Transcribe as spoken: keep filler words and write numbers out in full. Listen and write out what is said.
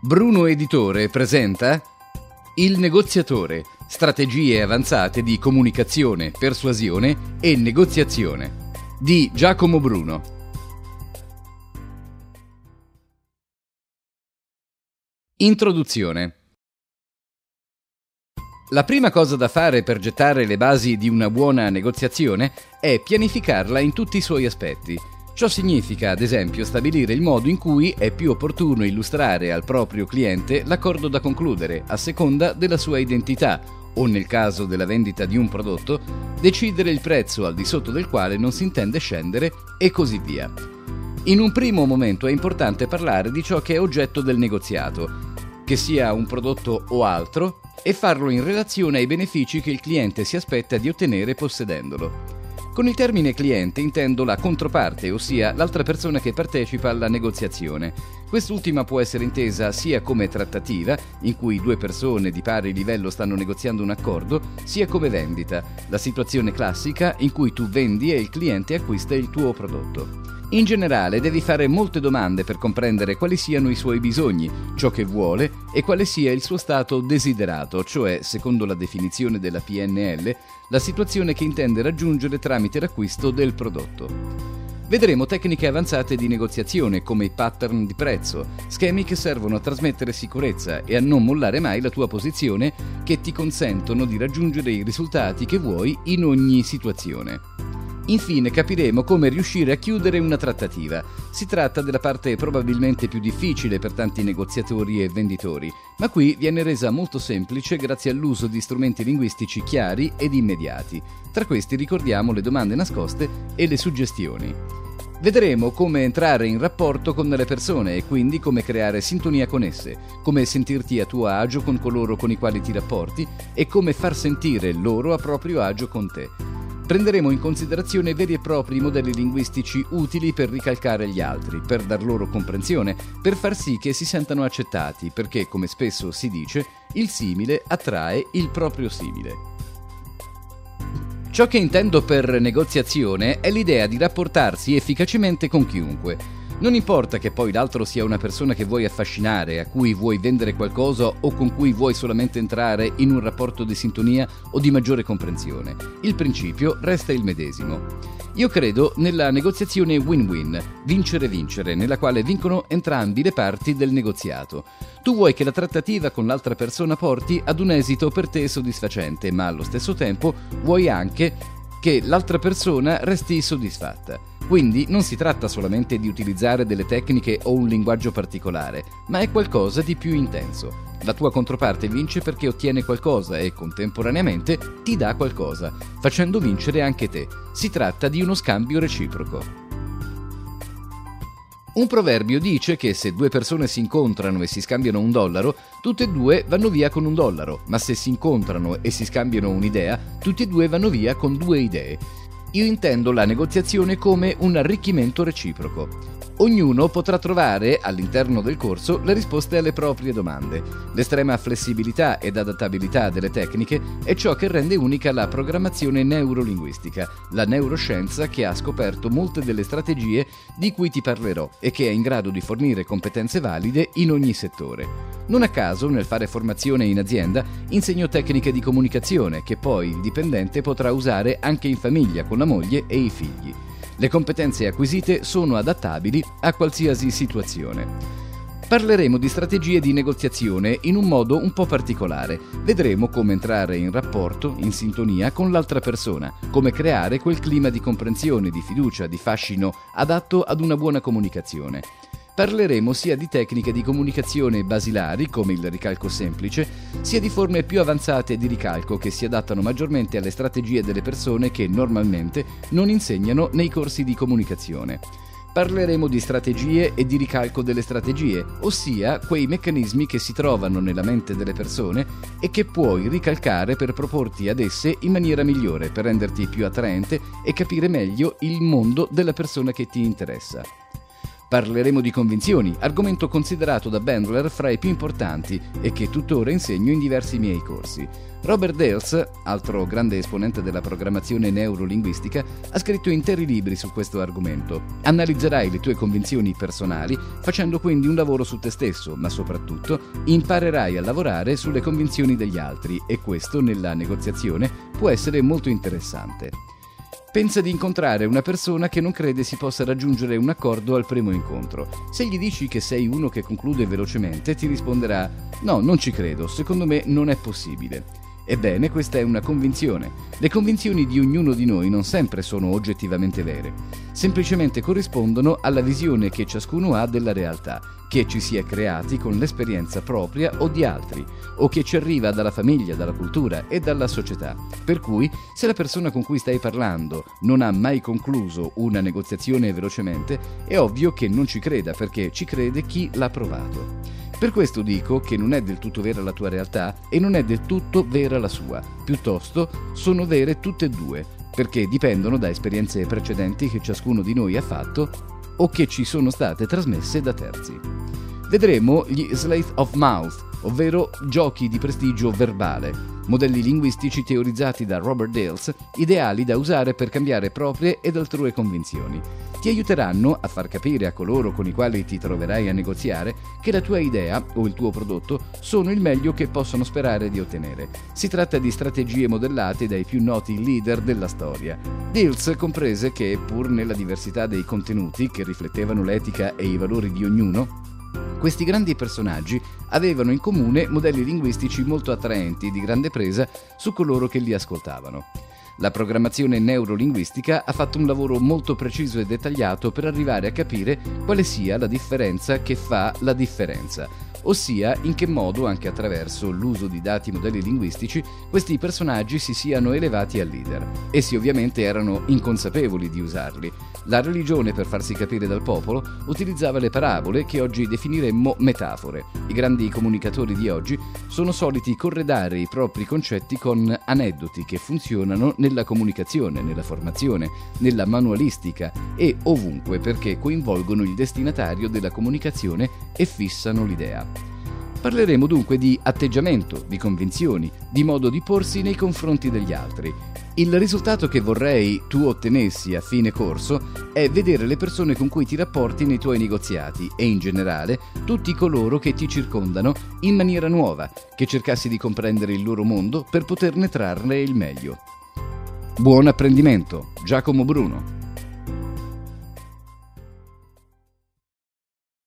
Bruno Editore presenta Il negoziatore, strategie avanzate di comunicazione, persuasione e negoziazione di Giacomo Bruno. Introduzione. La prima cosa da fare per gettare le basi di una buona negoziazione è pianificarla in tutti i suoi aspetti. Ciò significa, ad esempio, stabilire il modo in cui è più opportuno illustrare al proprio cliente l'accordo da concludere a seconda della sua identità o, nel caso della vendita di un prodotto, decidere il prezzo al di sotto del quale non si intende scendere e così via. In un primo momento è importante parlare di ciò che è oggetto del negoziato, che sia un prodotto o altro, e farlo in relazione ai benefici che il cliente si aspetta di ottenere possedendolo. Con il termine cliente intendo la controparte, ossia l'altra persona che partecipa alla negoziazione. Quest'ultima può essere intesa sia come trattativa, in cui due persone di pari livello stanno negoziando un accordo, sia come vendita, la situazione classica in cui tu vendi e il cliente acquista il tuo prodotto. In generale devi fare molte domande per comprendere quali siano i suoi bisogni, ciò che vuole e quale sia il suo stato desiderato, cioè, secondo la definizione della P N L, la situazione che intende raggiungere tramite l'acquisto del prodotto. Vedremo tecniche avanzate di negoziazione come i pattern di prezzo, schemi che servono a trasmettere sicurezza e a non mollare mai la tua posizione, che ti consentono di raggiungere i risultati che vuoi in ogni situazione. Infine capiremo come riuscire a chiudere una trattativa. Si tratta della parte probabilmente più difficile per tanti negoziatori e venditori, ma qui viene resa molto semplice grazie all'uso di strumenti linguistici chiari ed immediati. Tra questi ricordiamo le domande nascoste e le suggestioni. Vedremo come entrare in rapporto con le persone e quindi come creare sintonia con esse, come sentirti a tuo agio con coloro con i quali ti rapporti e come far sentire loro a proprio agio con te. Prenderemo in considerazione veri e propri modelli linguistici utili per ricalcare gli altri, per dar loro comprensione, per far sì che si sentano accettati, perché, come spesso si dice, il simile attrae il proprio simile. Ciò che intendo per negoziazione è l'idea di rapportarsi efficacemente con chiunque. Non importa che poi l'altro sia una persona che vuoi affascinare, a cui vuoi vendere qualcosa o con cui vuoi solamente entrare in un rapporto di sintonia o di maggiore comprensione. Il principio resta il medesimo. Io credo nella negoziazione win-win, vincere-vincere, nella quale vincono entrambi le parti del negoziato. Tu vuoi che la trattativa con l'altra persona porti ad un esito per te soddisfacente, ma allo stesso tempo vuoi anche che l'altra persona resti soddisfatta. Quindi non si tratta solamente di utilizzare delle tecniche o un linguaggio particolare, ma è qualcosa di più intenso. La tua controparte vince perché ottiene qualcosa e contemporaneamente ti dà qualcosa, facendo vincere anche te. Si tratta di uno scambio reciproco. Un proverbio dice che se due persone si incontrano e si scambiano un dollaro, tutte e due vanno via con un dollaro, ma se si incontrano e si scambiano un'idea, tutti e due vanno via con due idee. Io intendo la negoziazione come un arricchimento reciproco. Ognuno potrà trovare, all'interno del corso, le risposte alle proprie domande. L'estrema flessibilità ed adattabilità delle tecniche è ciò che rende unica la programmazione neurolinguistica, la neuroscienza che ha scoperto molte delle strategie di cui ti parlerò e che è in grado di fornire competenze valide in ogni settore. Non a caso, nel fare formazione in azienda, insegno tecniche di comunicazione che poi il dipendente potrà usare anche in famiglia con la moglie e i figli. Le competenze acquisite sono adattabili a qualsiasi situazione. Parleremo di strategie di negoziazione in un modo un po' particolare. Vedremo come entrare in rapporto, in sintonia con l'altra persona, come creare quel clima di comprensione, di fiducia, di fascino adatto ad una buona comunicazione. Parleremo sia di tecniche di comunicazione basilari, come il ricalco semplice, sia di forme più avanzate di ricalco che si adattano maggiormente alle strategie delle persone che normalmente non insegnano nei corsi di comunicazione. Parleremo di strategie e di ricalco delle strategie, ossia quei meccanismi che si trovano nella mente delle persone e che puoi ricalcare per proporti ad esse in maniera migliore, per renderti più attraente e capire meglio il mondo della persona che ti interessa. Parleremo di convinzioni, argomento considerato da Bandler fra i più importanti e che tuttora insegno in diversi miei corsi. Robert Dales, altro grande esponente della programmazione neurolinguistica, ha scritto interi libri su questo argomento. Analizzerai le tue convinzioni personali facendo quindi un lavoro su te stesso, ma soprattutto imparerai a lavorare sulle convinzioni degli altri e questo nella negoziazione può essere molto interessante. Pensa di incontrare una persona che non crede si possa raggiungere un accordo al primo incontro. Se gli dici che sei uno che conclude velocemente, ti risponderà: no, non ci credo, secondo me non è possibile. Ebbene, questa è una convinzione. Le convinzioni di ognuno di noi non sempre sono oggettivamente vere, semplicemente corrispondono alla visione che ciascuno ha della realtà, che ci si è creati con l'esperienza propria o di altri, o che ci arriva dalla famiglia, dalla cultura e dalla società. Per cui, se la persona con cui stai parlando non ha mai concluso una negoziazione velocemente, è ovvio che non ci creda, perché ci crede chi l'ha provato. Per questo dico che non è del tutto vera la tua realtà e non è del tutto vera la sua, piuttosto sono vere tutte e due, perché dipendono da esperienze precedenti che ciascuno di noi ha fatto o che ci sono state trasmesse da terzi. Vedremo gli Sleight of Mouth, ovvero giochi di prestigio verbale, modelli linguistici teorizzati da Robert Dales, ideali da usare per cambiare proprie ed altrui convinzioni. Ti aiuteranno a far capire a coloro con i quali ti troverai a negoziare che la tua idea o il tuo prodotto sono il meglio che possono sperare di ottenere. Si tratta di strategie modellate dai più noti leader della storia. Dales comprese che, pur nella diversità dei contenuti che riflettevano l'etica e i valori di ognuno, questi grandi personaggi avevano in comune modelli linguistici molto attraenti, di grande presa su coloro che li ascoltavano. La programmazione neurolinguistica ha fatto un lavoro molto preciso e dettagliato per arrivare a capire quale sia la differenza che fa la differenza, ossia in che modo, anche attraverso l'uso di dati modelli linguistici, questi personaggi si siano elevati a leader. Essi ovviamente erano inconsapevoli di usarli. La religione, per farsi capire dal popolo, utilizzava le parabole che oggi definiremmo metafore. I grandi comunicatori di oggi sono soliti corredare i propri concetti con aneddoti che funzionano nella comunicazione, nella formazione, nella manualistica e ovunque, perché coinvolgono il destinatario della comunicazione e fissano l'idea. Parleremo dunque di atteggiamento, di convinzioni, di modo di porsi nei confronti degli altri. Il risultato che vorrei tu ottenessi a fine corso è vedere le persone con cui ti rapporti nei tuoi negoziati e in generale tutti coloro che ti circondano in maniera nuova, che cercassi di comprendere il loro mondo per poterne trarne il meglio. Buon apprendimento, Giacomo Bruno.